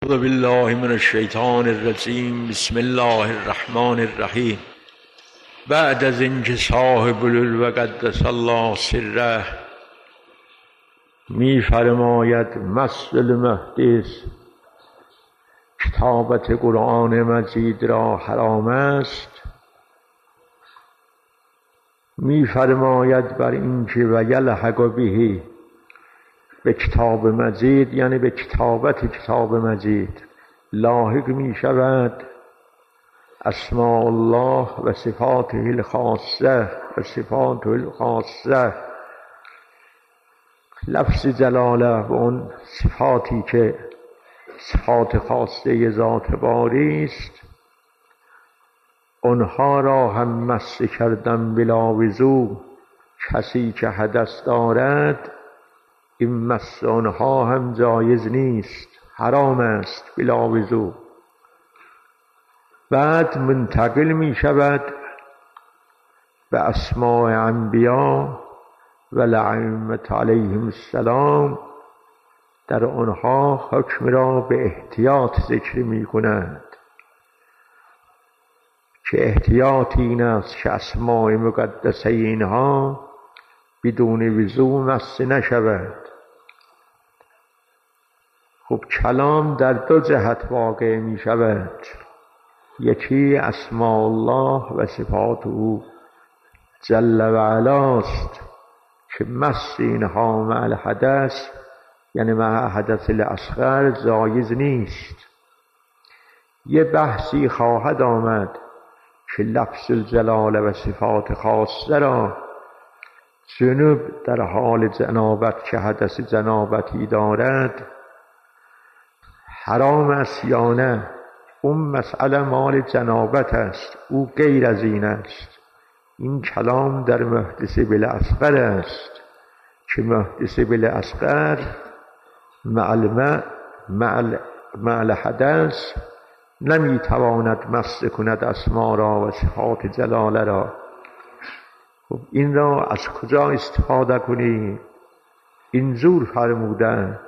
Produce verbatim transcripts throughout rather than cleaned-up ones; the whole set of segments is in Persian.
اعوذ بالله من الشیطان الرجیم. بسم الله الرحمن الرحیم. بعد از اینکه صاحب العلو قدس الله سره می فرماید مسجد المحدث کتابت قرآن مجید را حرام است، می فرماید بر اینکه و یلحق به به کتاب مجید، یعنی به کتابت کتاب مجید لاحق می شود اسماء الله و صفاته الخاصه و صفاته الخاصه، لفظ جلاله و اون صفاتی که صفات خاصه ذات باری است، آنها را هم مس کردن بلا وضو. کسی که حدث دارد این مس آنها هم جایز نیست، حرام است بلا وضو. بعد منتقل می شود به اسماء انبیا و لعنت علیهم السلام، در آنها حکم را به احتیاط ذکر می کند که احتیاط این است که اسماء مقدسه اینها بدون وضو مس نشود. خب کلام در دو جهت واقع می شود، یکی اسماء الله و صفات او جل و علاست که مس اینها مع الحدث، یعنی مع حدث الاصغر، جایز نیست. یه بحثی خواهد آمد که لفظ الجلال و صفات خاصه را جنوب در حال جنابت که حدث جنابتی دارد حرام است یا نه. اون مسئله مال جنابت است، او غیر از این است. این کلام در محدث بالاصغر است که محدث بالاصغر مع مع الحدث نمیتواند مس کند اسما را و صفات جلاله را. خب این را از کجا استفاده کنیم؟ اینجور فرمودند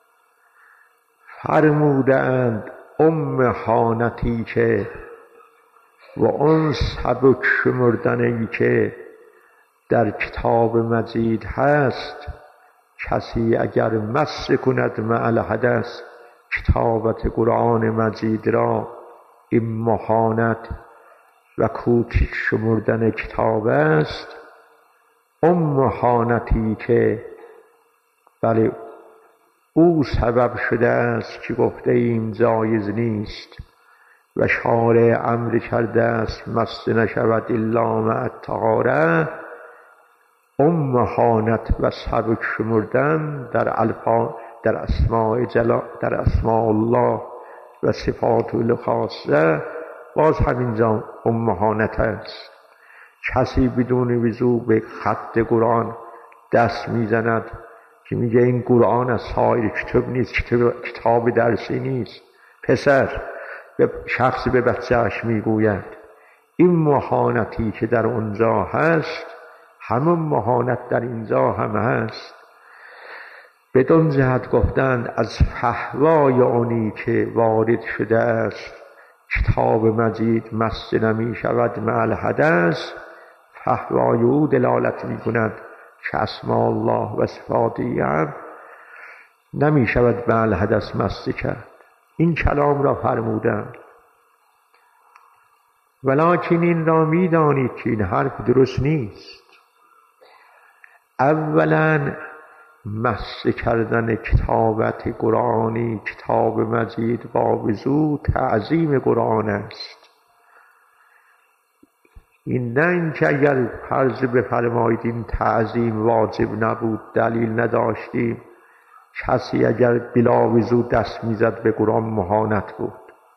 فرمودند ام خانتی که و اون سبک شمردنی که در کتاب مجید هست، کسی اگر مس کند مع الحدث کتابت قرآن مجید را، این مخانت و کوچک شمردن کتاب است. ام خانتی که بله او سبب شده است که گفته ایم جایز نیست و شارع امر کرده است مس نشود الا مع الطهاره. ام خانت و سبک شمردن در الفا در اسماء جلا در اسماء الله و صفات الخاصه باز همینجا ام خانت است. کسی بدون وضو به خط قرآن دست میزند که میگه این قرآن از سایر کتاب نیست، کتاب, کتاب درسی نیست. پسر به شخص به بچه‌اش میگوید این مهانتی که در اونجا هست همون مهانت در اینجا هم هست. بدون جهت گفتند از فحوای آنی که وارد شده است کتاب مجید مس نمی شود مع الحدث، فحوای او دلالت می کند که اسماء الله و صفاتی هم نمی شود مع الحدث مس کرد. این کلام را فرمودند. ولکن این را می دانید که این حرف درست نیست. اولا مس کردن کتابت قرآنی کتاب مجید با وضو تعظیم قرآن است. این نه اینکه اگر فرض بفرمایید این تعظیم واجب نبود، دلیل نداشتیم، کسی اگر بلا وضو دست میزد به قرآن مهانت بود.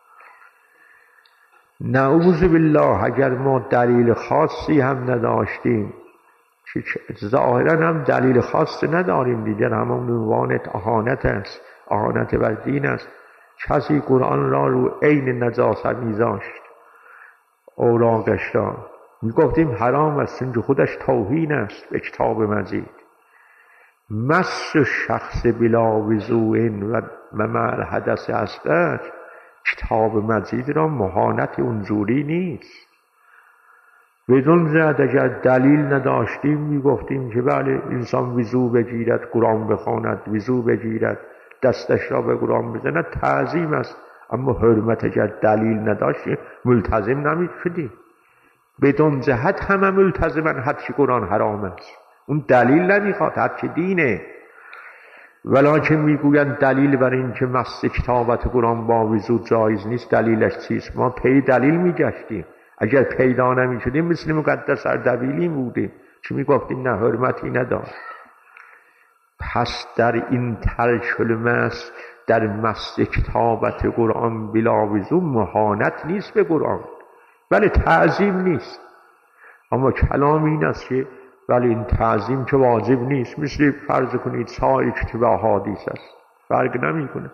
نعوذ بالله اگر ما دلیل خاصی هم نداشتیم، ظاهرا هم دلیل خاص نداریم دیگر، همون عنوان اهانت است، اهانت بر دین است. کسی قرآن را رو عین نجاست میذاشت، اوراقش را میگفتیم حرام است، اینجا خودش توهین است به کتاب مجید. مس شخص بلا وضوء و و مع الحدث اصغر کتاب مجید را مهانت اونجوری نیست. بدون زد اگر دلیل نداشتیم میگفتیم که بله انسان وضو بگیرد قرآن بخواند، وضو بگیرد دستش را به قرآن بزند، تعظیم است. اما حرمت اگر دلیل نداشتیم ملتزم نمیشدیم. بدون جهت همه ملتزمن هرچی قرآن حرام است، اون دلیل نمیخواد، هرچی دینه. ولکن میگویند دلیل بر این که مس کتابت قرآن با وضو جایز نیست، دلیلش چیست؟ ما پی دلیل میگشتیم، اگر پیدا نمیشدیم مثل مقدس اردبیلی بودیم چه میگفتیم نه حرمتی نداشت. پس در این ترک المس، در مس کتابت قرآن بلا وضو مهانت نیست به قرآن، ولی تعظیم نیست. اما کلام این است که ولی این تعظیم که واجب نیست، مثل فرض کنید سایر کتب احادیث است، فرق نمیکنه.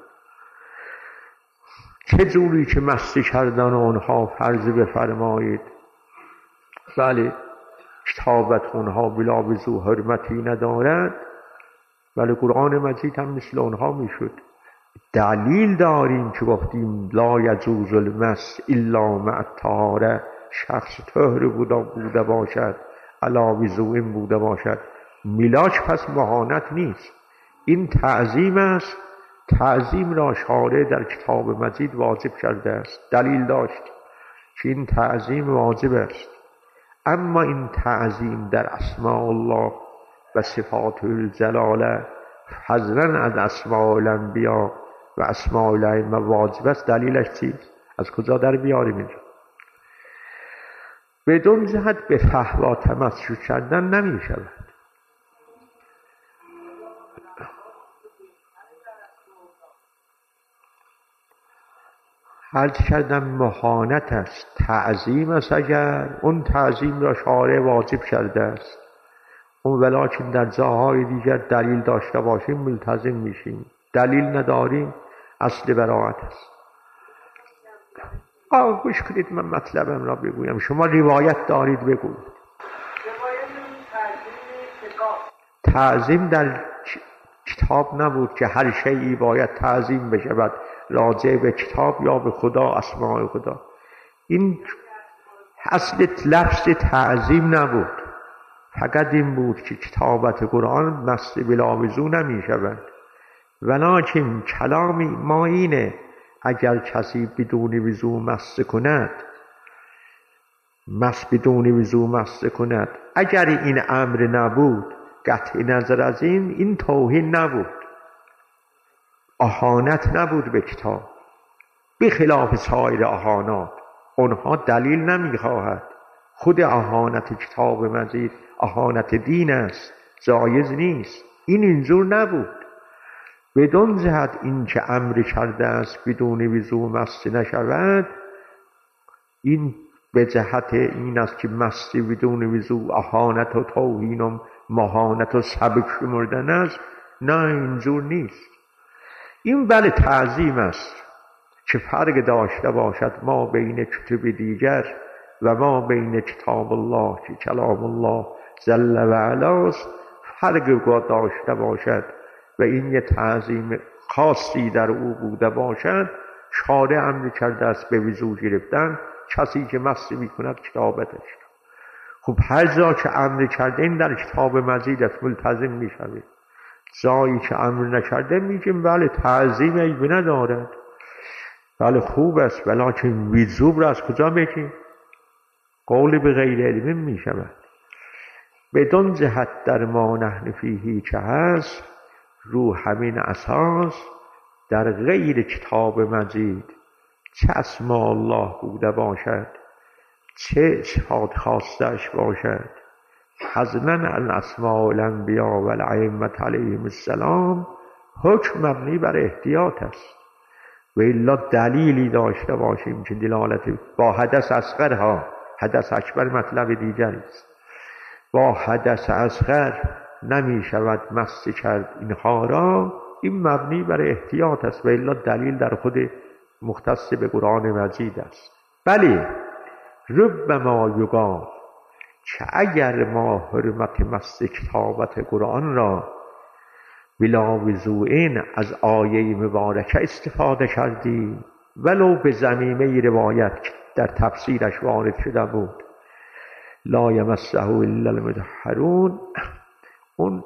چه جوری که مس کردن آنها فرض بفرمایید ولی کتابت اونها بلا وضو حرمتی ندارد، ولی قرآن مجید هم مثل اونها میشد. دلیل داریم که گفتیم لا یجوز المس الا مع الطهاره، شخص طهر بوده باشد علا وضوء بوده باشد، میلاک پس مهانت نیست. این تعظیم است. تعظیم را شارع در کتاب مجید واجب کرده است، دلیل داشت که این تعظیم واجب است. اما این تعظیم در اسماء الله و صفات الجلاله حذرا از اسماء الانبیا و اسماء الائمه واجب است. دلیلش چیست؟ از کجا در بیاریم اینجا؟ بدون جهت به فحوا تمسک کردن نمی شود. عرض کردم مهانت است، تعظیم است. اگر اون تعظیم را شارع واجب کرده است، اون ولکن در جاهای دیگر دلیل داشته باشیم ملتزم میشیم، دلیل نداریم اصل براءت است. آه گوش کنید من مطلبم را بگویم، شما روایت دارید بگوید. تعظیم در کتاب نبود که هر شیئی باید تعظیم بشود راجع به کتاب یا به خدا، اسماء خدا. این اصل لفظ تعظیم نبود، فقط این بود که کتابت قرآن مس بلا وضو نمی شود. ولکن کلامی ما اینه اگر کسی بدون وضو مس کند، مس بدون وضو مس کند، اگر این امر نبود قطع نظر از این این توهین نبود، اهانت نبود به کتاب. بخلاف سایر اهانات، اونها دلیل نمیخواهد. خود اهانت کتاب مجید اهانت دین است، جایز نیست. این اینجور نبود. بدون جهت این که امر کرده است بدون وضو مس نشود، این به جهت این است که مس بدون وضو اهانت و توهین و مهانت و سبک شمردن است. نه اینجور نیست. این بله تعظیم است که فرق داشته باشد ما بین کتب دیگر و ما بین کتاب الله که کلام الله جل و علاست فرق داشته باشد و این یه تعظیم خاصی در او بوده باشد. شارع امر کرده است به وضو گرفتن، کسی که مس میکند کتابتش. خب هر جا که امر کرده این در کتاب مجید است ملتزم میشوید. جایی که امر نکرده میگیم بله تعظیم عیبی ندارد، بله خوب است، ولکن وضو را از کجا بگیم؟ قول به غیر علم میشود. بدون جهت در ما نحن فیه که هست، رو همین اساس در غیر کتاب مجید چه اسماء الله بوده باشد، چه صفات خاصش باشد، حزنن عن اسماء الانبیا و الائمه علیهم السلام، حکم مبنی بر احتیاط است. و الا دلیلی داشته باشیم که دلالت با حدث اصغر ها، حدث اکبر مطلب دیگری است، با حدث اصغر نمی شود مس کرد اینها را، این مبنی بر احتیاط است. و الا دلیل در خود مختص به قرآن مجید است. بله ربما یقال که اگر ما حرمت مس کتابت قرآن را بلا وضوئین از آیه مبارکه استفاده کردیم، ولو به ضمیمه روایت که در تفسیرش وارد شده بود لا یمسه الا المطهرون. اون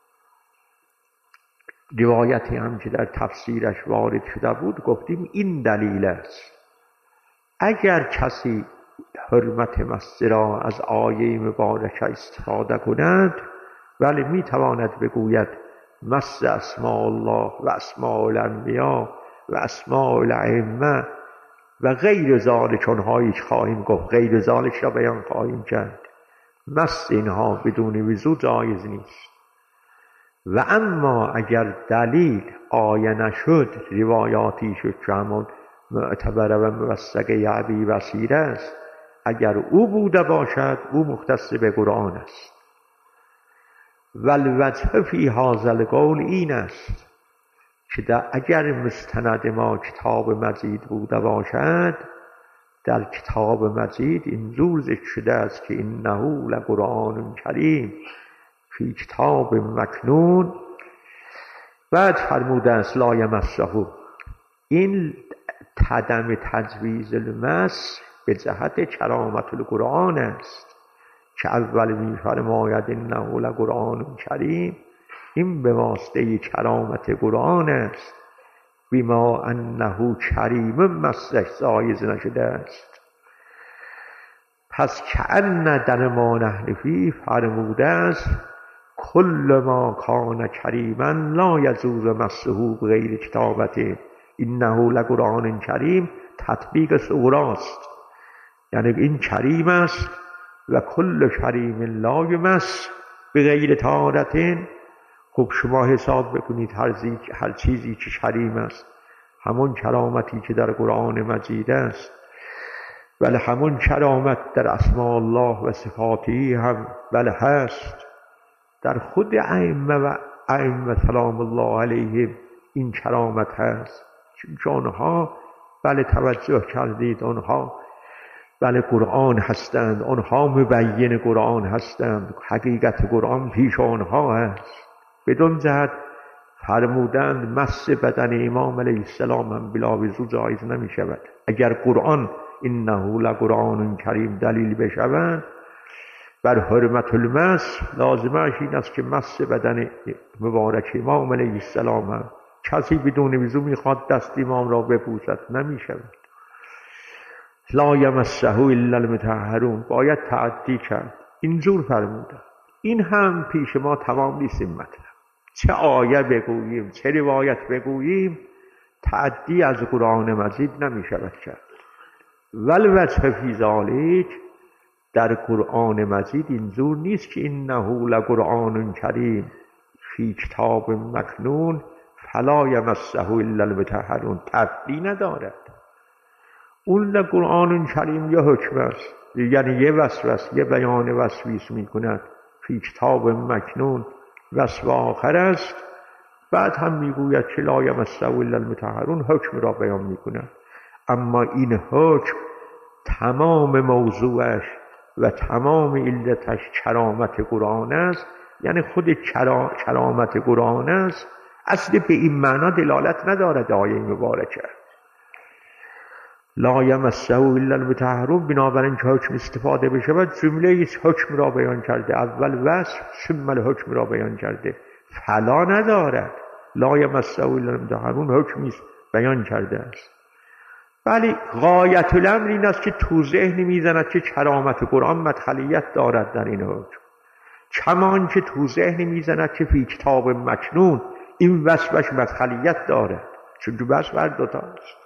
روایتی هم که در تفسیرش وارد شده بود گفتیم این دلیل است اگر کسی حرمت مس را از آیه مبارکه استفاده کند ولی می تواند بگوید مس اسماء الله و اسماء الانبیا و اسماء الائمه و غیر ذالک، اونهایی که خواهیم گفت غیر ذالک را بیان خواهیم کرد. مس اینها بدون وضو جایز نیست. و اما اگر دلیل آیه نشد، روایاتی شد که همون معتبر و موثقه ابی بصیر است، اگر او بوده باشد او مختص به قرآن است. والوجه فی هذا القول این است که اگر مستند ما کتاب مجید بوده باشد، در کتاب مجید اینجور ذکر شده است که انه لقرآن کریم فی کتاب مکنون. بعد فرموده است لا یمسه، این تدم تجویز المس به جهت کرامت القرآن است که اول می‌فرماید انه لقرآن کریم، این به واسطه کرامت قرآن است، بما انه کریم مسش جایز نشده است. پس کأن در ما نحن فیه فرموده است کل ما کان کریما لا یجوز مسه بغیر کتابته انه لقرآن کریم تطبیق صغراست، یعنی این کریم است و کل کریم لا یمس بغیر طهارت. خب شما حساب بکنید هر, هر چیزی که کریم است همون کرامتی که در قرآن مجید است، ولی همون کرامت در اسماء الله و صفاتی هم بله هست، در خود ائمه و ائمه سلام الله علیهم این کرامت هست، چون آنها بله توجه کردید آنها بله قرآن هستند، آنها مبین قرآن هستند، حقیقت قرآن پیش آنها هست. بدون جهت فرمودند مس بدن امام علیه السلام هم بلا وضو جایز نمی شود. اگر قرآن انه لقرآن کریم دلیل بشود بر حرمت المس، لازمش این است که مس بدن مبارک امام علیه السلام هم کسی بدون وضو میخواد دست امام را ببوسد نمی شود. لا یمسه الا المطهرون، باید تعدی کرد. اینجور فرموده. این هم پیش ما تمام نیست این مطلب. چه آیه بگوییم چه روایت بگوییم تعدی از قرآن مجید نمی شود کرد. والوجه فی ذالک، در قرآن مجید اینجور نیست که انه لقرآن کریم فی کتاب مکنون فلا یمسه الا المطهرون، تعدی ندارد. اون لقرآن کریم یه حکم است، یعنی یه وصف است، یه بیان وصفیست می کند. فی کتاب مکنون وصف آخر است، بعد هم میگوید که لا یمسه الا المطهرون، حکم را بیان می کند. اما این حکم تمام موضوعش و تمام علتش کرامت قرآن است، یعنی خود کرامت قرآن است، اصل به این معنا دلالت ندارد آیه مبارکه لا یمسه الا المطهرون. بنابراین که حکم استفاده بشه و جمله ایست حکم را بیان کرده، اول وصف ثم الحکم را بیان کرده، فلا ندارد. لا یمسه الا المطهرون حکمی است بیان کرده است. ولی غایت الامر این است که تو ذهن میزند که کرامت قرآن مدخلیت دارد در این حکم، کمان که تو ذهن میزند که فی کتاب مکنون این وصفش مدخلیت دارد، چون تو وصف هر دوتا است.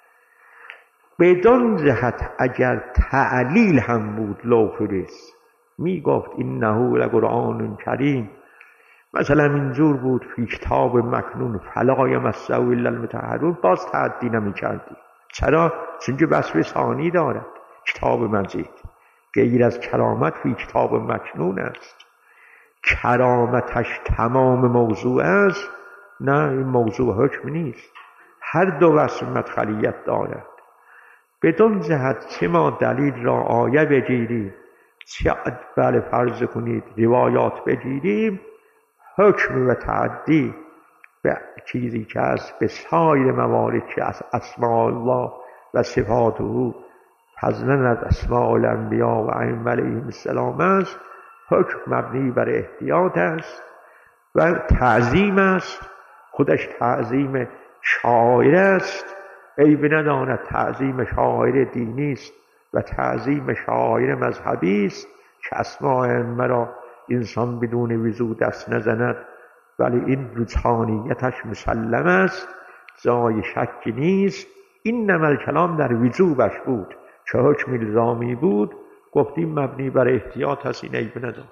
بدون جهت اگر تعلیل هم بود لوفرس می گفت انه لقرآن کریم، مثلا اینجور بود فی کتاب مکنون فلا یمسه الا المطهرون، باز تعدی نمی کردی. چرا؟ چون که وصف ثانی دارد کتاب مجید، غیر از کرامت فی کتاب مکنون است. کرامتش تمام موضوع است، نه این موضوع حکم نیست، هر دو وصف مدخلیت دارد. بدون جهت چه ما دلیل را آیه بگیریم چه بله فرض کنید روایات بگیریم، حکم و تعدی به چیزی که است به سایر موارد که از اسماء الله و صفاته فضلا از اسماء الانبیا و ائمه علیهم السلام است، حکم مبنی بر احتیاط است و تعظیم است. خودش تعظیم شاعر است، عیب نداند تعظیم شاعر دینی است و تعظیم شاعر مذهبی است که اسماء ائمه را انسان بدون وضو دست نزند، ولی این روحانیتش مسلم است، جای شک نیست. این نمل کلام در وجوبش بود، چه حکم الزامی بود گفتیم مبنی بر احتیاط هست، این عیب ندارد.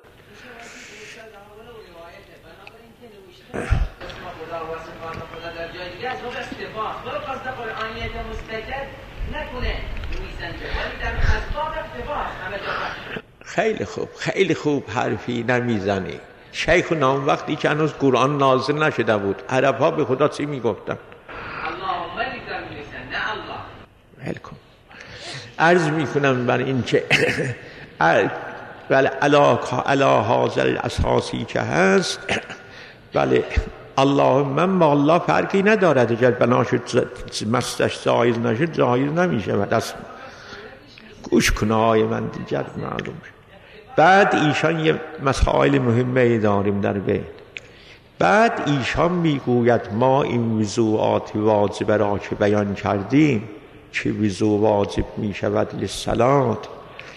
خیلی خوب خیلی خوب حرفی نمیزنی. شیخ نام وقتی که هنوز قرآن نازل نشده بود عرب ها به خدا چی میگفتن؟ اللهم میگن نه الله. ولکن عرض میکنم بر این که بله علا هذا الاساسی که هست، بله اللهم ما الله فرقی ندارد، اگر بنا شد مستش جایز نشد جایز نمیشه و دست گوش کنه های من دیگر معلوم شد. بعد ایشان یه مسائل مهمه داریم در بیت. بعد ایشان میگوید ما این وضوعات واجبه را که بیان کردیم که وضوع واجب میشود للصلات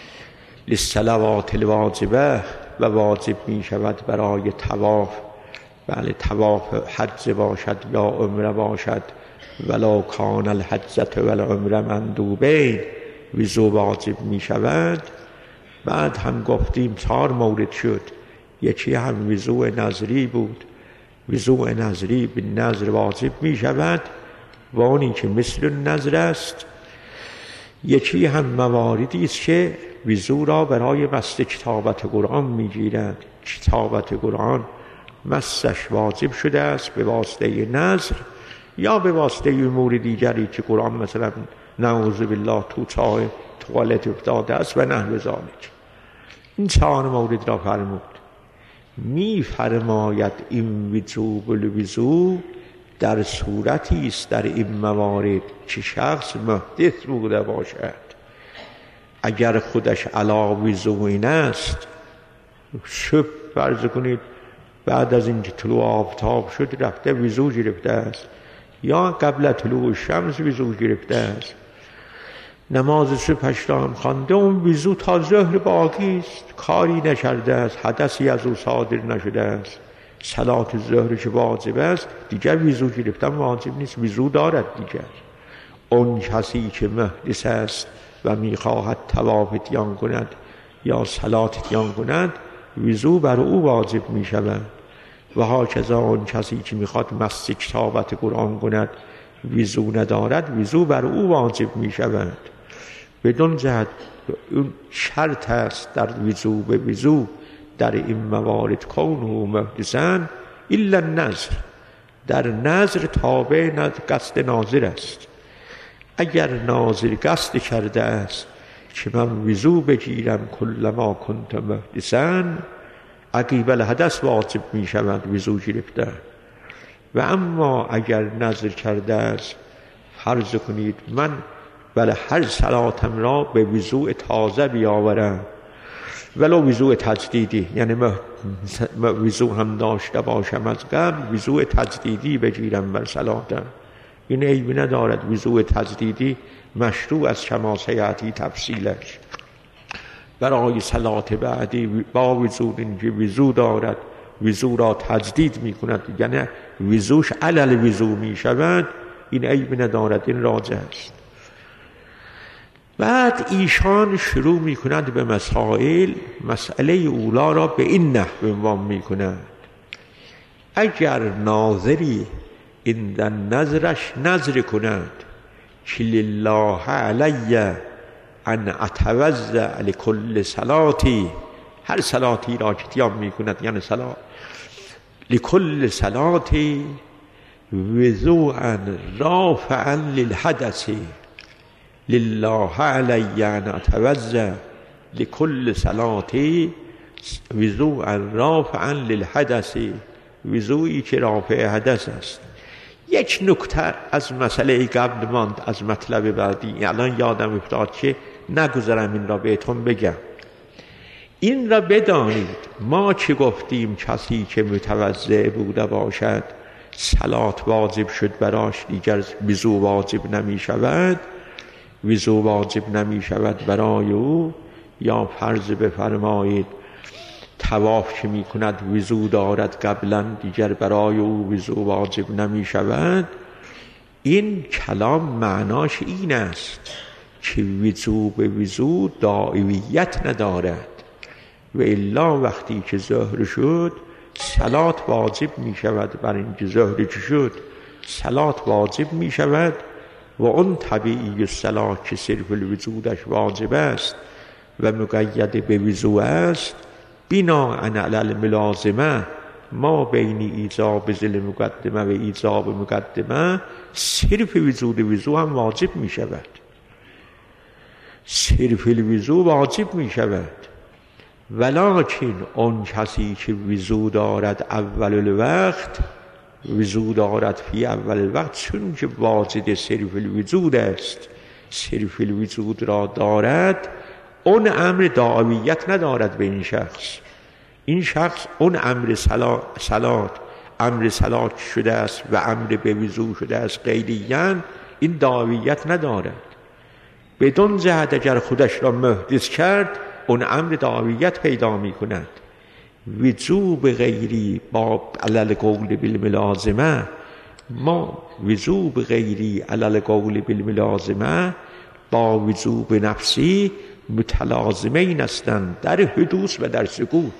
للصلوات الواجبه و واجب میشود برای طواف، بله طواف حج باشد یا عمره باشد، ولو کان الحجة و العمره مندوبین وضوع واجب میشود. بعد هم گفتیم چهار مورد شد، یکی هم وضوع نظری بود، وضوع نظری به نظر واجب می شود و اونی که مثل نظر است. یکی هم مواردی است که وضوع را برای مس کتابت قرآن می گیرند، کتابت قرآن مسش واجب شده است به واسطه نظر یا به واسطه امور دیگری که قرآن مثلا نعوذ بالله تو چاه توالت افتاده است و نحو ذالک. این چهار مورد را فرمود. می فرماید این وجوب الوضوء در صورتی است در این موارد که شخص محدث بوده باشد. اگر خودش علا وضوء است، صبح فرض کنید بعد از اینکه طلوع آفتاب شد رفته وضوء گرفته است، یا قبل طلوع شمس وضوء گرفته است، نماز صبحش را هم خوانده، اون وضوء تا ظهر باقی است، کاری نکرده است، حدثی از او صادر نشده است، صلات ظهر که واجب است دیگر وضوء گرفتن واجب نیست، وضوء دارد دیگر. اون کسی که محدث است و میخواهد طواف اتیان کند یا صلات اتیان کند وضوء بر او واجب میشود. و هاکذا اون کسی که میخواد مس کتابت قرآن کند وضوء ندارد وضوء بر او واجب میشود. بدون جهت اون شرط است در وضوء به وضوء در این موارد کونه محدثا الا النظر، در نظر تابع قصد ناظر است. اگر ناظر قصد کرده است که من وضوء بگیرم کلما کنت محدثا، عقیب الحدث واجب می شود وضوء گرفتن. و اما اگر نظر کرده است فرض کنید من بله هر صلاتم را به وضوء تازه بیاورم ولو وضوء تجدیدی، یعنی وضوء هم داشته باشم از قبل وضوء تجدیدی بگیرم بر صلاتم، این عیبی ندارد. وضوء تجدیدی مشروع از کما سیأتی تفصیلش. برای صلات بعدی با وضوء اینکه وضوء دارد وضوء را تجدید می کند، یعنی وضوش علل وضوء می شود، این عیب ندارد، این راجع است. بعد ایشان شروع می کند به مسائل. مسئله اولا را به این نحو عنوان می کند: اگر ناظری این در نظرش نظر کند که لله علی ان اتوضأ لکل صلاتی، هر صلاتی را که اتیان می کند یعنی صلات لکل صلاتی وضوءا رافعا للحدث، لله علی ان اتوضأ لکل صلاتی وضوءا رافعا للحدث، وضوئی که رافع حدث است. یک نکته از مسئله قبل ماند، از مطلب بعدی الان یادم افتاد که نگذارم این را بهتون بگم. این را بدانید ما چه گفتیم؟ کسی که متوضع بوده باشد صلات واجب شد براش، دیگر وضو واجب نمی شود، وضو واجب نمی شود برای او. یا فرض بفرمایید طواف که می کند وضو دارد قبلا، دیگر برای او وضو واجب نمی شود. این کلام معناش این است که وضو به وضو دائمیت ندارد، و الا وقتی که ظهر شد صلات واجب می شود. بر اینکه ظهر چه شد صلات واجب می شود و اون طبیعی صلات که صرف الوجودش واجب است و مقید به وضو است، بناء علی الملازمه ما بین ایجاب ذل مقدمه و ایجاب مقدمه صرف وجود وضو هم واجب می شود، صرف الوضو واجب می شود. ولکن اون کسی که وضو دارد اول الوقت، وضو دارد فی اول الوقت، چون که واجد صرف الوجود است، صرف الوجود را دارد، اون امر دائمیت ندارد به این شخص. این شخص اون امر صلات امر صلات شده است و امر به وضو شده است غیریاً، این دائمیت ندارد. بدون جهت اگر خودش را محدث کرد اون امر دائمیت پیدا می کند. وجوب غیری با علل قول بالملازمه، ما وجوب غیری علل قول بالملازمه با وجوب نفسی متلازمین هستند در حدوث و در سکوت.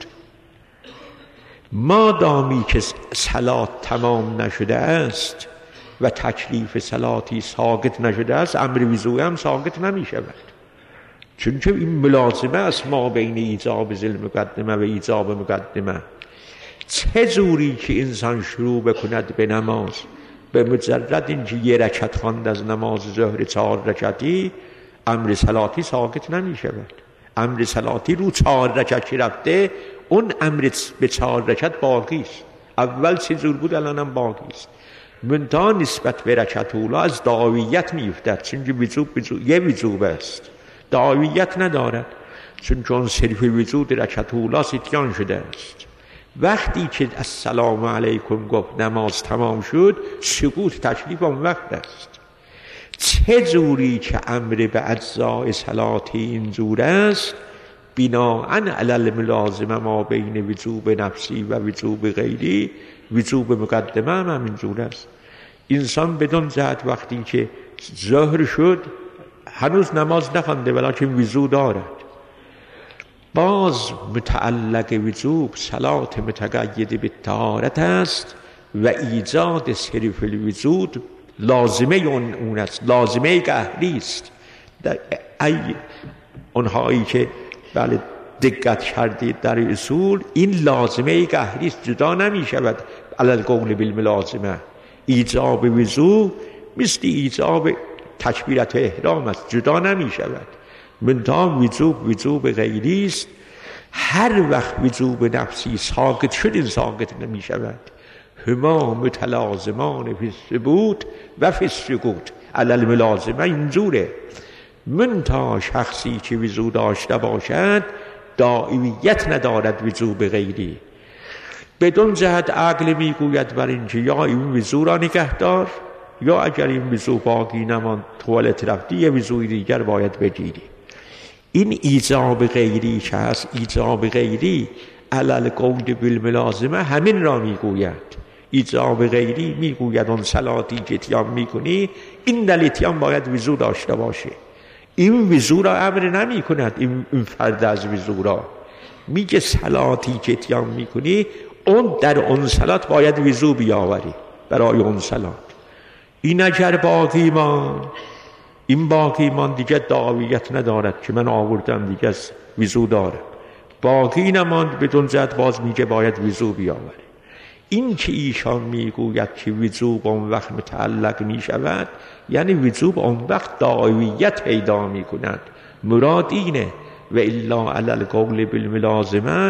ما دامی که صلات تمام نشده است و تکلیف صلاتی ساقط نشده است، امر وضو هم ساقط نمی شود، چون که این ملازمه است ما بین ایجاب ذل مقدمه و ایجاب مقدمه. چه جوری که انسان شروع بکند به نماز، به مجرد اینکه یه رکعت خواند از نماز ظهر چهار رکعتی، امر صلاتی ساقط نمی شود. امر صلاتی رو چهار رکعت رفته، اون امر به چهار رکعت باقی است. اول چه جور بود الان هم باقی است. منتها نسبت به رکعت اولا از دعویت می افتد، چون که وجوب یه وجوب است، دعویت ندارد، چون چون صرف وجود رکعت اولا ستیان شده است. وقتی که السلام علیکم گفت نماز تمام شد، سکوت تکلیف اون وقت است. چه جوری که امر به اجزاء صلاتی اینجور است، بناء علی الملازمه ما بین وجوب نفسی و وجوب غیری، وجوب مقدمه هم همینجور است. انسان بدون جهت وقتی که ظهر شد هنوز نماز نخوانده ولکن وضو دارد، باز متعلق وجوب صلات متقید به طهارت است و ایجاد صرف الوجود لازمه اون, اون است، لازمه قهری است. ای اونهایی که بله دقت کردید در اصول، این لازمه قهری است، جدا نمی شود علی القول بالملازمه. ایجاب وضو مثل ایجاب تکبیرت احرام است، جدا نمی شود. منتها وجوب وجوب غیری است. هر وقت وجوب نفسی ساقط شد این ساقط نمی شود. هما متلازمان فی الثبوت و فی السکوت. علی الملازمه اینجوره. منتها شخصی که وضو داشته باشد دائمیت ندارد وجوب غیری. بدون جهت عقل میگوید بر اینکه یا این وضو را نگهدار، یا اگر این وضو باقی نماند توالت رفتی یه وضوی دیگر باید بگیری. این ایجاب غیری که هست، ایجاب غیری علی القول بالملازمه همین را میگوید. ایجاب غیری میگوید اون صلاتی که اتیام میکنی این در اتیام باید وضو داشته باشه. این وضو را امر نمی کند، این فرد از وضو را میگه صلاتی که اتیام میکنی اون در اون صلات باید وضو بیاوری برای اون صلات. این اگر باقی مان، این باقی مان دیگه دعویت ندارد که من آوردم دیگه وضو دارد. باقی نماند بدون جد باز میگه باید وضو بیاوری. این که ایشان میگوید که وجوب اون وقت متعلق میشود، یعنی وجوب اون وقت دعویت پیدا میکند. مراد اینه. و الا علی القول بالملازمه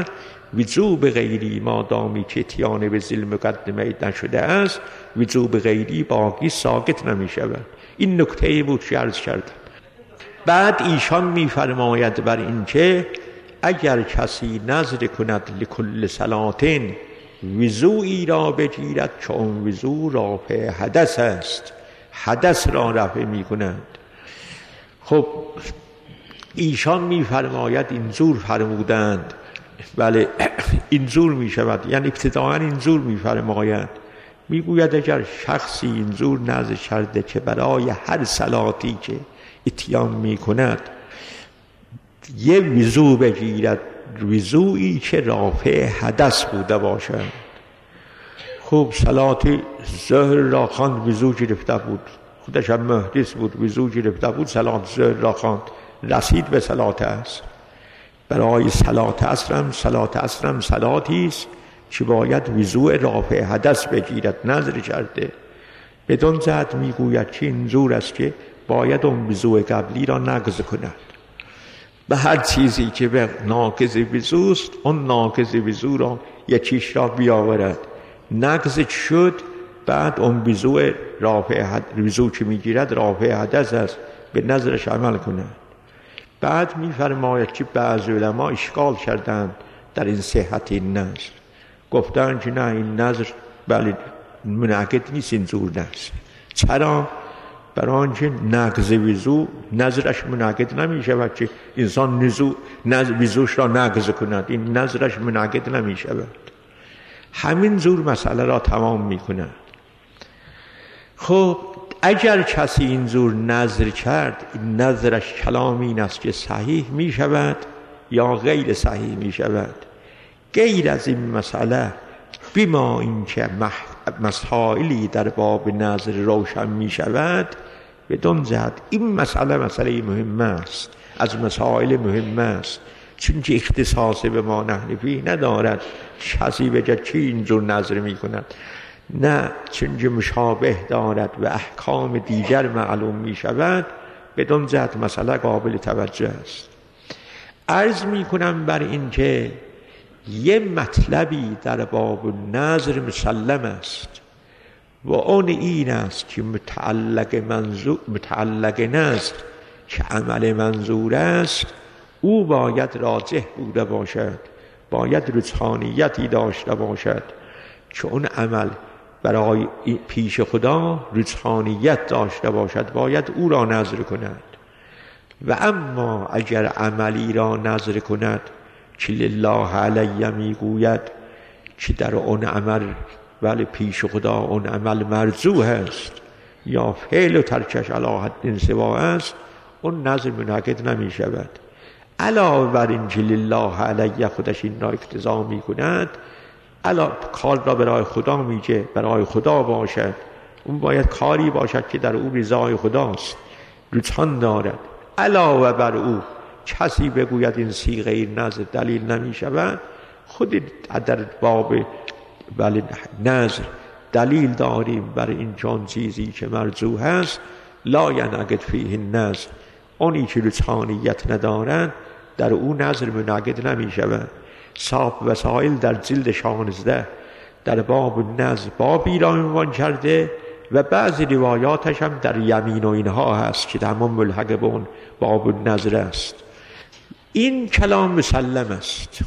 وضو به غیری مادامی که اتیان به ذیل مقدمه نشده است، وضو به غیری باقی ساقط نمی شود. این نکته بود که عرض کردم. بعد ایشان میفرماید بر این که اگر کسی نظر کند لکل صلاتین وضوئی را بگیرد که اون وضو رافع حدث است، حدث را رفع می کند. خب ایشان میفرماید اینجور فرمودند، بله اینجور می شود، یعنی ابتداعا اینجور میفرماید، میگوید اگر شخصی اینجور نظر کرده که برای هر صلاتی که اتیان می کند یه وضو بگیرد، وضوئی که رافع حدث بوده باشد. خب صلات ظهر را خواند، وضو گرفته بود، خودش هم محدث بود، وضو گرفته بود، صلات ظهر را خواند، رسید به صلات عصر. برای صلات عصر هم صلات عصر هم صلاتی است که باید وضو رافع حدث بگیرد، نظر کرده. بدون جهت میگوید که اینجور است که باید اون وضو قبلی را نقض کند. به هر چیزی که به ناقض وضو است، اون ناقض وضو را یکیش را بیاورد، نقض شد، بعد اون وضو رافع حدث، وضو که میگیرد رافع حدث است، به نظرش عمل کند. بعد میفرماید که بعض علما اشکال کردند در این صحت این نظر، گفتند که نه این نظر بله منعقد نیست، اینجور نظر. چرا؟ برای آنکه نقض وضو نظرش منعقد نمی شود که انسان نزو وضوش را نقض کند، این نظرش منعقد نمی شود. همین جور مسئله را تمام می کند. خب اگر کسی اینجور نظر کرد، این نظرش کلام این است که صحیح می شود یا غیر صحیح می شود. غیر از این مسئله بما اینکه مسائلی در باب نظر روشن می شود، بدون جهت این مسئله مسئله مهم است، از مسائل مهم است، چون که اختصاص به ما نحنفی ندارد کسی بگه چی اینجور نظر می کند، نه چون که مشابه دارد و احکام دیگر معلوم می شود، بدون جهت مسئله قابل توجه است. عرض می کنم بر این که یه مطلبی در باب نظر مسلم است و اون این است که متعلق منظور متعلق نظر که عمل منظور است، او باید راجح بوده باشد، باید رجحانیتی داشته باشد که اون عمل برای پیش خدا رجحانیت داشته باشد، باید او را نظر کند. و اما اگر عملی را نظر کند که لله علی میگوید که در اون عمل ولی پیش خدا اون عمل مرجوح است یا فعل و ترکش علی حد سوا است، اون نظر منعقد نمی شود. علاوه بر این که لله علی خودش این را اقتضا می کند، علاوه کار را برای خدا میگه، برای خدا باشد، اون باید کاری باشد که در او رضای خداست، رجحان دارد. علاوه بر او کسی بگوید این صیغه نظر دلیل نمی شود، خود در باب ولی نظر دلیل داریم بر این چون چیزی که مرجوح است، لا ینعقد فیه النظر، اونی که رجحانیت ندارند در او نظر منعقد نمی شود. صاحب وسائل در جلد شانزده در باب نظر بابی را عنوان کرده و بعضی روایاتش هم در یمین و اینها هست که تمام ملحق به اون باب نظر است. این کلام مسلم است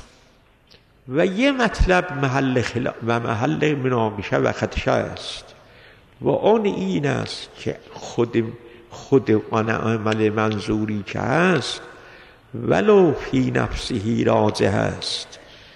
و یه مطلب محل خلا و محل مناقشه و خدشه است و اون این است که خود خود آن عمل منظوری که هست ولو فی نفسه راجح است،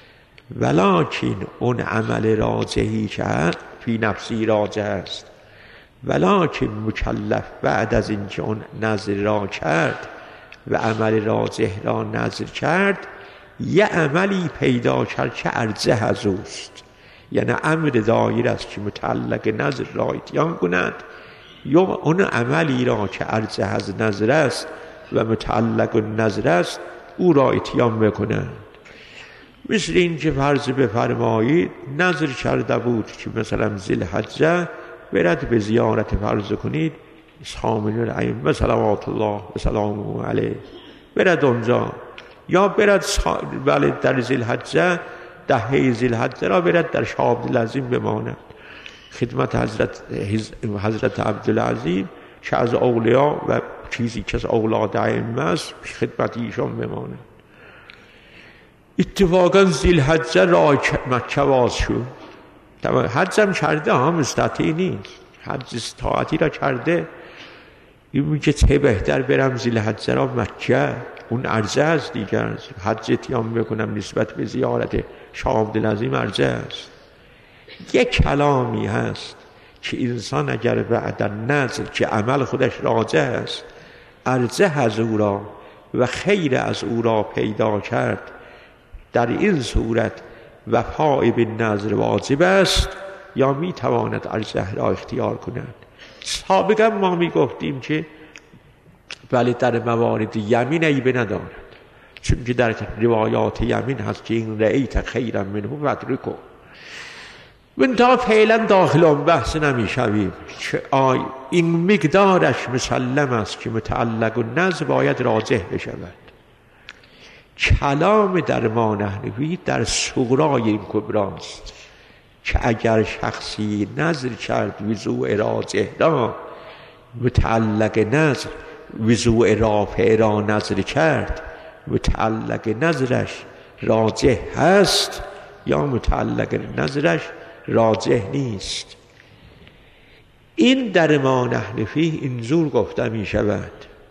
ولکن اون عمل راجحی که فی نفسی راجح است، ولکن مکلف بعد از اینکه اون نظر را کرد و عمل راجح را نظر کرد، یه عملی پیدا کرد که ارجح از اوست، یعنی امر دایر است که متعلق نظر را اتیان کند، یا اون عملی را که ارجح از نظر است و متعلق نظر است او را اتیان بکنند. مثل این که فرض بفرمایید نظر کرده بود که مثلا ذوالحجه برد به زیارت فرض کنید سامن الائمه صلوات الله و سلامه علیه، برد اونجا، یا برد ولی در ذوالحجه دهه ذی‌الحجه را برد در شاه عبدالعظیم بماند. خدمت حضرت حضرت عبدالعظیم چه از اولیا و چیزی که از اولاد ائمه است خدمت ایشان بماند. اتفاقا ذی‌الحجه راه مکه باز شد. حجم کرده هم استطاعتی نیست، حج استطاعتی را کرده. این میگه چه بهتر برم ذی‌الحجه را مکه، اون عرضه است دیگر. حج اتیام بکنم نسبت به زیارت شاه عبدالعظیم عرضه است. یک کلامی هست که انسان اگر بعد نظر که عمل خودش راجع است عرضه از او را و خیر از او را پیدا کرد، در این صورت وفای به نظر واجب است یا می تواند عرضه را اختیار کند. سابقا ما می گفتیم که ولی در موارد یمین عیبه ندارد، چون که در روایات یمین هست که این رأیت خیرا منه فادرکه. من تا فعلا داخل آن بحث نمی شویم که آی این مقدارش مسلم است که متعلق و نظر باید راجح بشود. کلام در ما نحوی در صغرای این کبراست که اگر شخصی نظر کرد وضوء راجح را، متعلق نظر وضوء رافع را نظر کرد، متعلق نظرش راجح هست یا متعلق نظرش راجح نیست. این در ما نحنفی اینجور گفته می شود: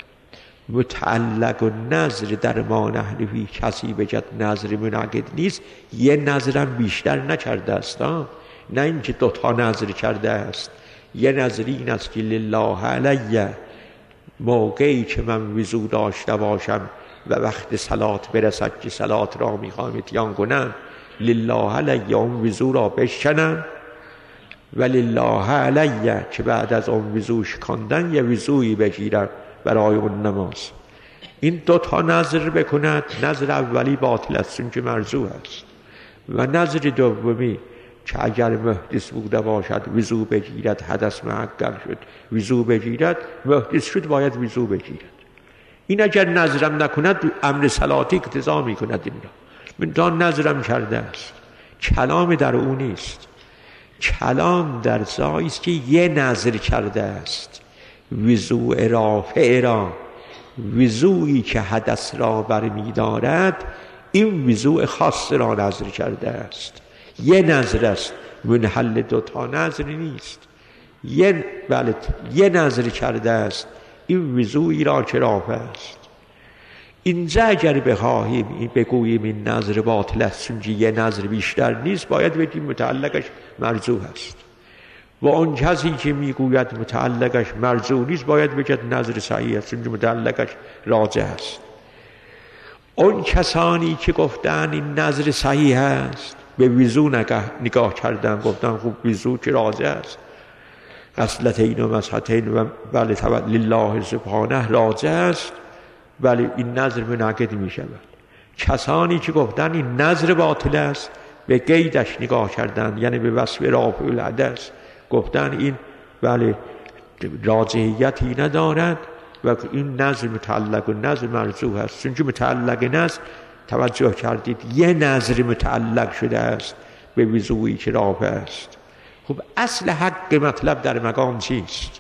متعلق و نظر در ما نحنفی کسی بجد نظر منعقد نیست، یه نظرم بیشتر نکرده است، نه اینکه دوتا نظر کرده است. یه نظر این است که لله علیه، موقعی که من وضو داشته باشم و وقت صلات برسد که صلات را میخوام اتیان کنم، لله علیه اون وضو را بشکنم و لله علیه که بعد از اون وضو شکاندن یه وضویی بگیرم برای اون نماز. این دو تا نظر بکند، نظر اولی باطل است چون که مرجوح است، و نظر دومی که اگر محدث بوده باشد وضو بگیرد، حدث محقق شد وضو بگیرد، محدث شد باید وضو بگیرد. این اگر نظرم نکند امر صلاتی اقتضا میکند این را. من تا نظرم کرده است، کلام در او نیست. کلام در جایی است که یه نظر کرده است، وضوء رافع را، وضوئی که حدث را برمی دارد، این وضوء خاص را نظر کرده است. یه نظر است، منحل دوتا نظر نیست. یه, بله یه نظر کرده است، این وضوئی را که رافع است. اینجا اگر بخواهیم بگوییم این نظر باطل است چون یه نظر بیشتر نیست، باید بگیم متعلقش مرجوح است. و اون کسی که میگوید متعلقش مرجوح نیست باید بگید نظر صحیح است چون متعلقش راجح است. اون کسانی که گفتن این نظر صحیح است به وضو نگاه کردن، گفتن خوب وضو که راجح است، غسلتین و مسحتین و بله لله سبحانه راجح است، ولی این نظر منعقد می شود. کسانی که گفتن این نظر باطل است به قیدش نگاه کردن، یعنی به وصف رافع الحدث، گفتن این بله راجحیتی ندارد و این نظر متعلق و نظر مرجوح است. چون که متعلق نظر توجه کردید یه نظر متعلق شده است به وضوئی که رافع است. خب اصل حق مطلب در مقام چیست؟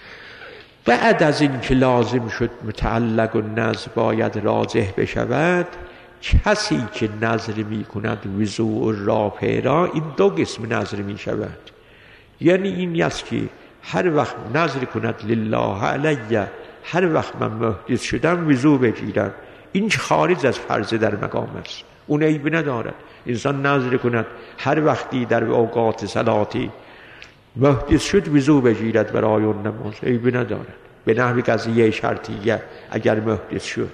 بعد از این که لازم شد متعلق و نظر باید راجح بشود، کسی که نظر می کند وضوء رافع را، این دو قسم نظر می شود. یعنی این است که هر وقت نظر کند لله علیه، هر وقت من محدث شدم وضو بگیرم، این خارج از فرض در مقام است، اون عیب ندارد. انسان نظر کند هر وقتی در اوقات صلاتی محدث شد وضو بگیرد برای اون نماز، عیب ندارد. به نحو قضیه شرطیه اگر محدث شد.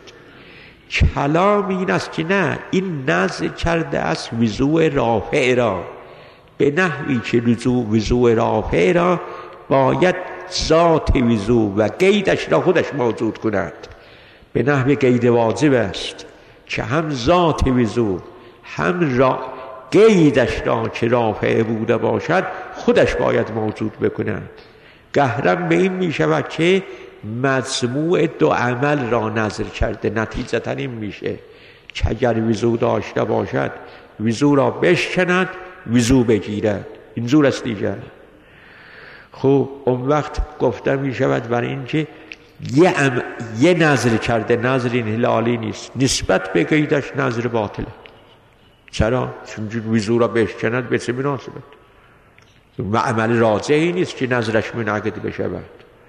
کلام این است که نه، این نظر کرده است وضوء رافع را، به نحوی که وضوء رافع را باید ذات وضو و قیدش را خودش موجود کند. به نحو قید واجب است که هم ذات وضو هم را قیدش را که رافع بوده باشد خودش باید موجود بکند. قهرم به این می شود که مجموع دو عمل را نظر کرده. نتیجتا این میشه که اگر وضو داشته باشد وضو را بشکند وضو بگیرد. اینجور است دیگر. خب اون وقت گفته می شود برای اینکه یه, ام... یه نظر کرده، نظر این هلالی نیست، نسبت به قیدش نظر باطله. چرا؟ چون وضو را بشکند به چه مناسبت؟ و عمل راجعی نیست که نظرش منعقد بشود.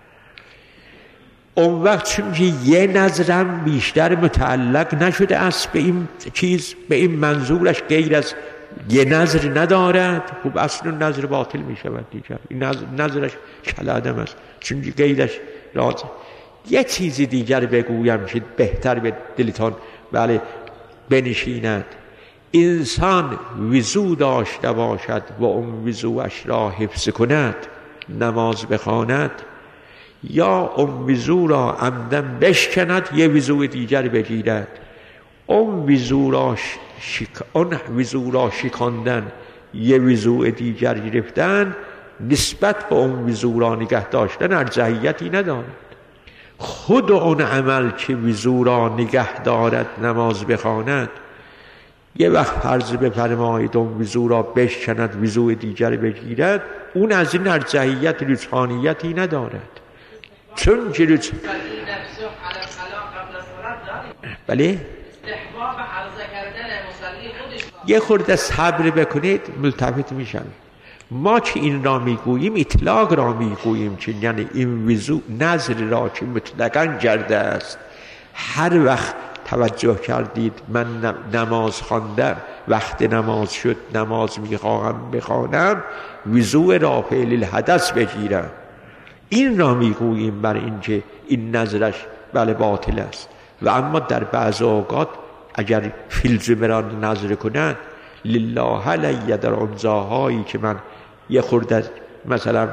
اون وقت چون که یه نظرم بیشتر متعلق نشده است به این چیز، به این منظورش غیر از یه نظر ندارد، خب اصلا نظر باطل می شود دیگر. این نظر نظرش کلادم است چون که غیرش راجع. یه چیزی دیگر بگویم که بهتر به دلتان بله بنشیند. انسان وضو داشته باشد و اون وضوش را حفظ کند، نماز بخواند، یا اون وضو را عمدن بشکند یه وضو دیگر بگیرد. اون وضو را شک... اون وضو را شکاندن یه وضو دیگر گرفتن نسبت به اون وضو را نگه داشتن ارجحیتی ندارد. خود اون عمل که وضو را نگه دارد، نماز بخواند، یه وقت فرض بفرمایید اون وضو را بشکند وضو دیگر بگیرد، اون از این ارجحیت روحانیتی ندارد. چون که روز بله یه خورده صبر بکنید ملتفت میشن. ما که این را میگوییم اطلاق را میگوییم، که یعنی این وضو نظر را که مطلقاً کرده است. هر وقت توجه کردید من نماز خواندم، وقت نماز شد نماز میخواهم بخوانم، وضو رافع للحدث بگیرم، این را میگوییم بر اینکه این نظرش بله باطل است. و اما در بعض اوقات اگر فیلزومه را نظر کند، لله علی در انزاهایی که من یه خورده مثلا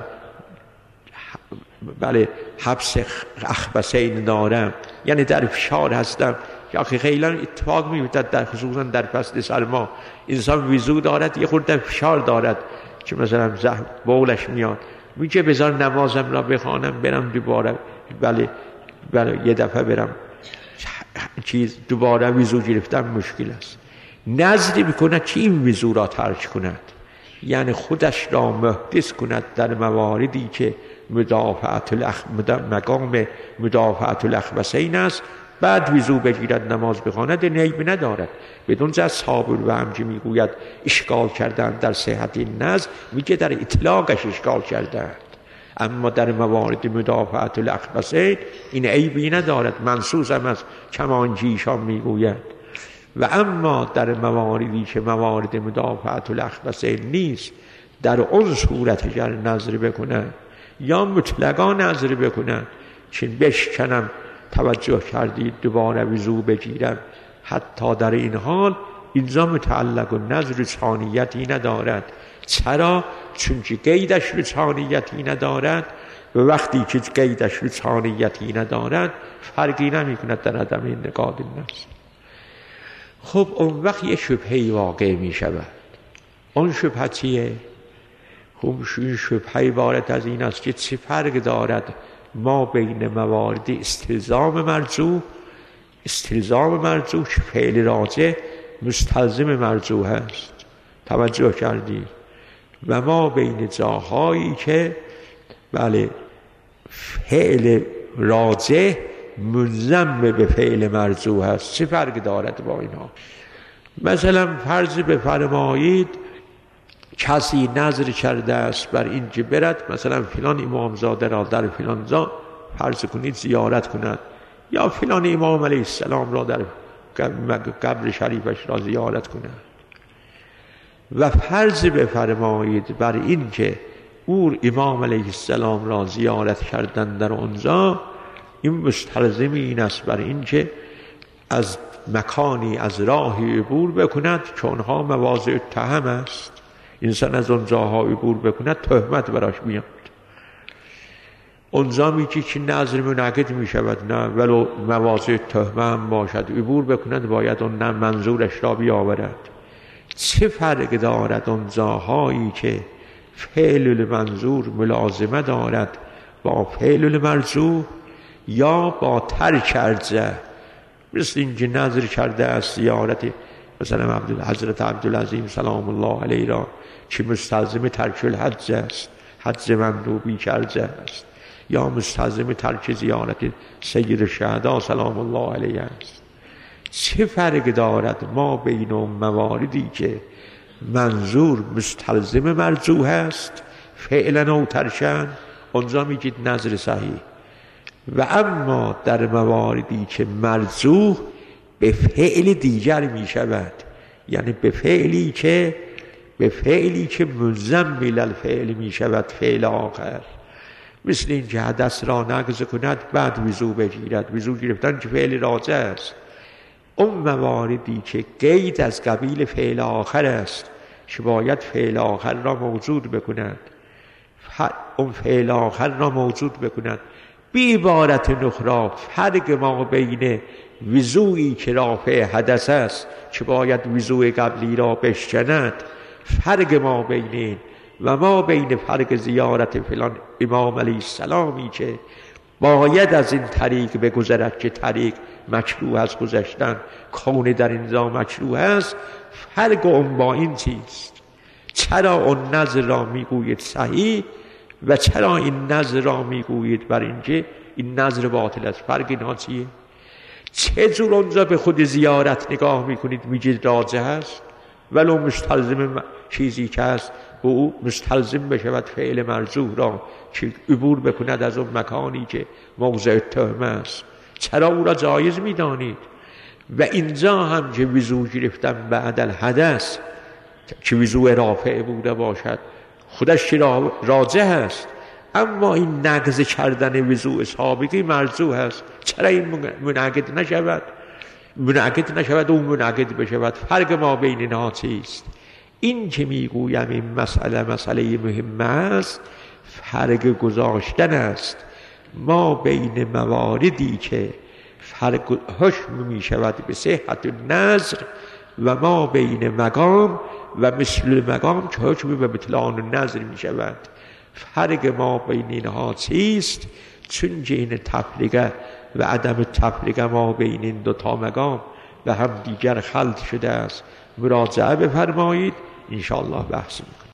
بله حبس اخبثین دارم، یعنی در فشار هستم، یا که خیلی اتفاق میفتد در خصوصا در فصل سرما، انسان وضو دارد یه خورده فشار دارد که مثلا زهر بولش میاد، میگه بذار نمازم را بخوانم برم دوباره بله بله یه دفعه برم چیز دوباره وضو گرفتم مشکل است. نظری میکند که این وضو را ترک کند، یعنی خودش را محدث کند در مواردی که مدافعت الاخ... مقام مدافعت الاخبثین است، بعد وضو بگیرد نماز بخواند نیب ندارد. بدون از صابر و همچه میگوید اشکال کردن در صحت این نظر، میگه در اطلاقش اشکال کردن، اما در موارد مدافعت الاخبثین این عیبی ندارد، منصوص هم از کمانجیشان میگوید. و اما در مواردی که موارد مدافعت الاخبثین نیست، در اون صورت اگر نظر بکنن یا مطلقا نظر بکنن که بشکنم توجه کردید دوباره وضو بگیرم، حتی در این حال اینجا متعلق و نظر ثانیتی ندارد. چرا؟ چون که قیدش ثانیتی ندارد و وقتی که قیدش ثانیتی ندارد فرقی نمی کند در عدم انعقاد النفس. خب اون وقت یه شبهه واقع می شود. اون شبهه چیه؟ خب این شبهه عبارت از این است که چه فرق دارد ما بین موارد استلزام مرجوح، استلزام مرجوح که فعل راجع مستلزم مرجوح است، توجه کردی، و ما بین جاهایی که بله فعل راجع ملزم به فعل مرجوح است. چه فرق دارد با اینها؟ مثلا فرض بفرمایید کسی نظر کرده است بر این که برد مثلا فلان امامزاده را در فلان جا فرض کنید زیارت کند، یا فلان امام علیه السلام را در قبر شریفش را زیارت کند، و فرض بفرمایید بر این که او امام علیه السلام را زیارت کردن در آنجا این مستلزم این است بر این که از مکانی از راهی عبور بکند که آنها مواضع اتهام است. انسان از اونجاها عبور بکند تهمت براش میاد. اونجا میگه که نظر منعقد میشود، نه ولو مواضع تهمه هم باشد عبور بکند باید اون نه منظورش را بیاورد. چه فرق دارد اونجاهایی که فعل المنظور ملازمه دارد با فعل المرجوح یا با ترک ارجح؟ مثل اینکه نظر کرده است زیارت مثلا عبد حضرت عبدالعظیم سلام الله علیه را که مستلزم ترک الحج است، حج مندوبی کرده است، یا مستلزم ترک زیارت سید الشهدا سلام الله علیه است. چه فرق دارد ما بین اون مواردی که منظور مستلزم مرجوح است فعلا او ترشن، اونجا میگید نظر صحیح، و اما در مواردی که مرجوح به فعل دیگر میشود، یعنی به فعلی که به فعلی که مزمل الفعل میشود، فعل آخر، مثل این که حدث را نقض کند بعد وضو بگیرد، وضو گرفتن که فعل راجع است. اون مواردی که قید از قبیل فعل آخر است که باید فعل آخر را موجود بکند، اون فعل آخر را موجود بکند. بی عبارت نخرا فرق ما بین وضوئی که رافع حدث است که باید وضوء قبلی را بشکند، فرق ما بین این و ما بین فرق زیارت فلان امام علیه السلامی که باید از این طریق بگذرد که طریق مکروه از گذشتن، کون در اینجا مکروه است، فرق اون با این چیست؟ چرا اون نظر را میگوید صحیح و چرا این نظر را میگوید بر اینکه این نظر باطل است؟ فرق اینا چیه؟ چه جور اونجا به خود زیارت نگاه میکنید میگید راجح است، ولو مستلزم چیزی که هست به او مستلزم بشود فعل مرجوح را که عبور بکند از اون مکانی که موضع تهمه است، چرا او را جایز میدانید؟ و اینجا هم که وضو گرفتن بعد الحدث که وضو رافع بوده باشد خودش راجح است، اما این نقض کردن وضوء سابقی مرجوح است، چرا این منعقد نشود؟ منعقد نشود و منعقد بشود. فرق ما بین اینها چیست؟ این که میگویم این مسئله مسئله مهم است، فرق گذاشتن است ما بین مواردی که فرق حکم میشود به صحت نظر و ما بین مقام و مثل مقام که حکم به بطلان نظر میشود. فرق ما بین اینها چیست؟ چون که این تفریقه و عدم تفریقه ما بین این دو تا مقام و هم دیگر خلط شده است. مراجعه بفرمایید، انشاءالله بحث میکنیم.